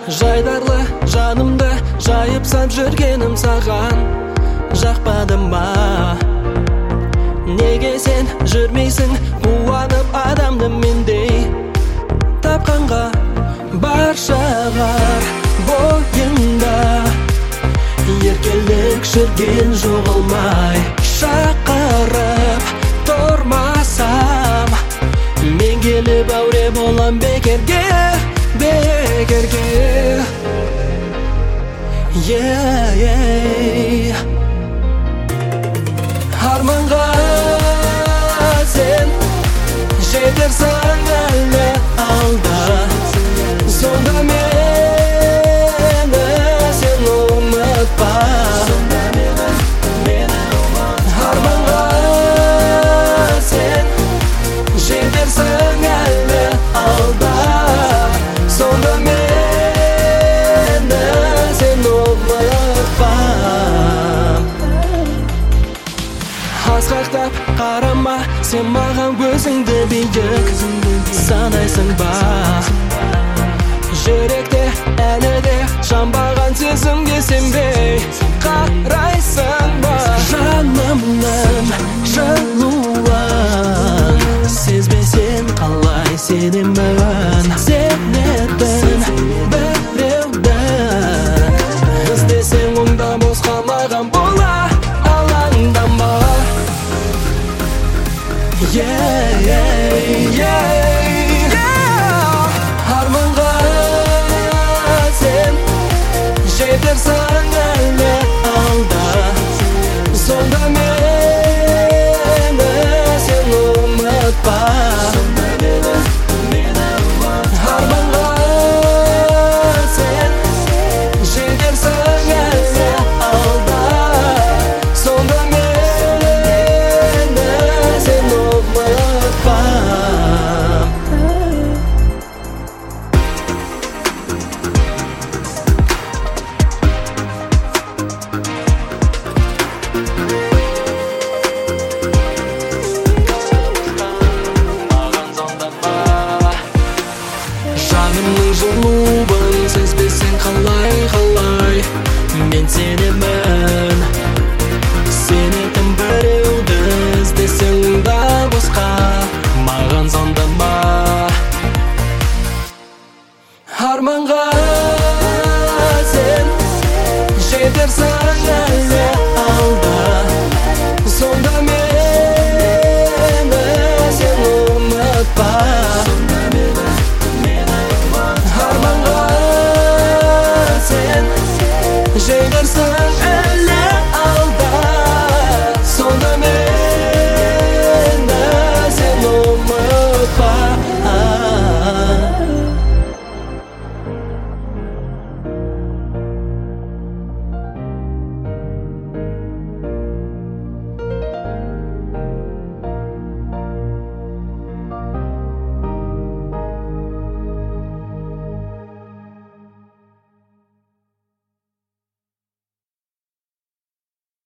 Жайдарлы жанымды жайып сап жүргенім саған жақпады ма? Неге сен жүрмейсің қуанып адамды мендей? Тапқанға бар шығар бойыңда, еркелік жүрген жоғалмай. Шақырып тұрмасам мен келіп әуре болам бекерге, бекерге. Арманға сен жетерсің әлі алда, сонда мені сен ұмытпа. Арманға сен жетерсің әлі алда, сонда мені сен ұмытпа. Асқақтап қарама, сен маған өзіңді биік санайсың ба? Жүректе әлі де жанбаған сезімге сенбей қарайсың ба? Жанымның жылуын сезбесең қалай сенемін? Сенетін біреуді іздесең онда босқа маған бола алаңдама. Арманға сен жетерсің әлі алда, сонда мені сен ұмытпа. Арманға сен жетерсің әлі алда, сонда мені сен ұмытпа. Жанымның жылуын сезбесең қалай мен сенемін. Сенетін біреуді іздесең да босқа маған звондама. Арманға сен жетерсің